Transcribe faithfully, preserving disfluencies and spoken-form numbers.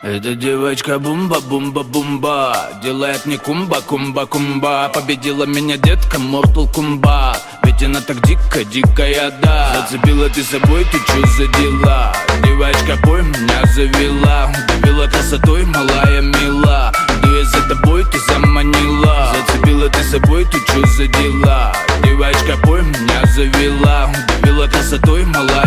Эта девочка бумба-бумба-бумба, делает мне кумба-кумба-кумба. Победила меня детка Mortal Kombat, ведь она так дико, дикая, да. Зацепила ты собой, ты чё за дела? Девочка, бой меня завела, удивила красотой, малая мила. Иду я за тобой, ты заманила. Зацепила ты собой, ты чё за дела? Девочка, бой меня завела, удивила красотой, малая